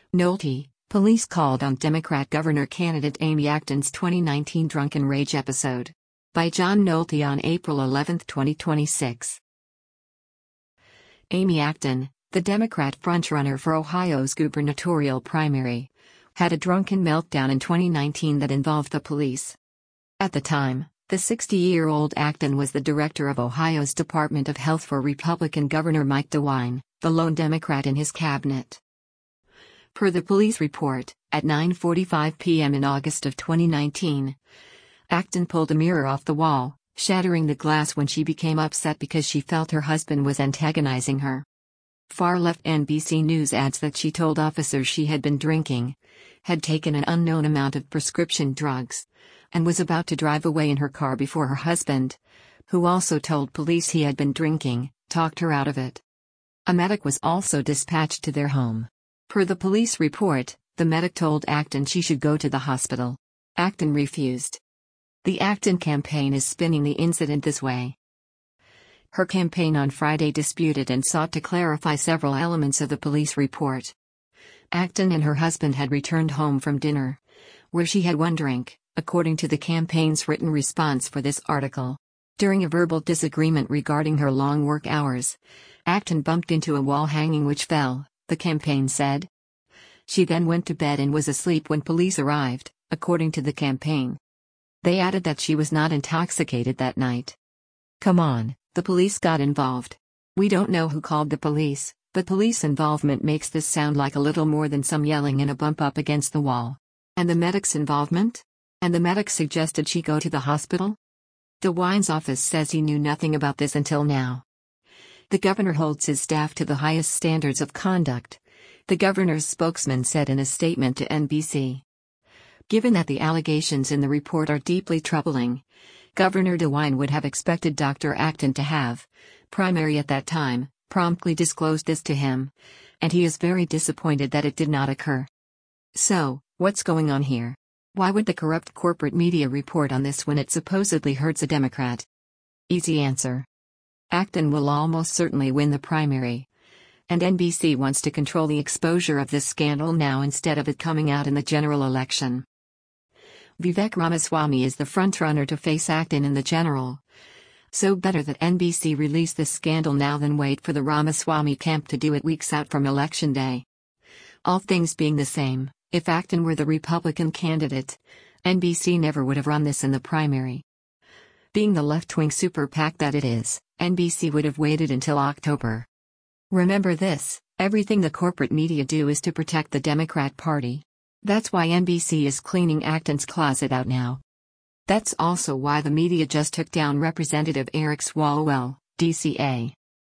Nolte, police called on Democrat governor candidate Amy Acton's 2019 drunken rage episode. By John Nolte on April 11, 2026. Amy Acton, the Democrat frontrunner for Ohio's gubernatorial primary, had a drunken meltdown in 2019 that involved the police. At the time, the 60-year-old Acton was the director of Ohio's Department of Health for Republican Governor Mike DeWine, the lone Democrat in his cabinet. Per the police report, at 9:45 p.m. in August of 2019, Acton pulled a mirror off the wall, shattering the glass when she became upset because she felt her husband was antagonizing her. Far-left NBC News adds that she told officers she had been drinking, had taken an unknown amount of prescription drugs, and was about to drive away in her car before her husband, who also told police he had been drinking, talked her out of it. A medic was also dispatched to their home. Per the police report, the medic told Acton she should go to the hospital. Acton refused. The Acton campaign is spinning the incident this way. Her campaign on Friday disputed and sought to clarify several elements of the police report. Acton and her husband had returned home from dinner, where she had one drink, according to the campaign's written response for this article. During a verbal disagreement regarding her long work hours, Acton bumped into a wall hanging which fell, the campaign said. She then went to bed and was asleep when police arrived, according to the campaign. They added that she was not intoxicated that night. Come on, the police got involved. We don't know who called the police, but police involvement makes this sound like a little more than some yelling and a bump up against the wall. And the medic's involvement? And the medic suggested she go to the hospital? DeWine's office says he knew nothing about this until now. The governor holds his staff to the highest standards of conduct, the governor's spokesman said in a statement to NBC. Given that the allegations in the report are deeply troubling, Governor DeWine would have expected Dr. Acton to have, primary at that time, promptly disclosed this to him, and he is very disappointed that it did not occur. So, what's going on here? Why would the corrupt corporate media report on this when it supposedly hurts a Democrat? Easy answer. Acton will almost certainly win the primary, and NBC wants to control the exposure of this scandal now instead of it coming out in the general election. Vivek Ramaswamy is the frontrunner to face Acton in the general. So better that NBC release this scandal now than wait for the Ramaswamy camp to do it weeks out from Election Day. All things being the same, if Acton were the Republican candidate, NBC never would have run this in the primary. Being the left-wing super PAC that it is, NBC would have waited until October. Remember this, everything the corporate media do is to protect the Democrat Party. That's why NBC is cleaning Acton's closet out now. That's also why the media just took down Representative Eric Swalwell, DCA.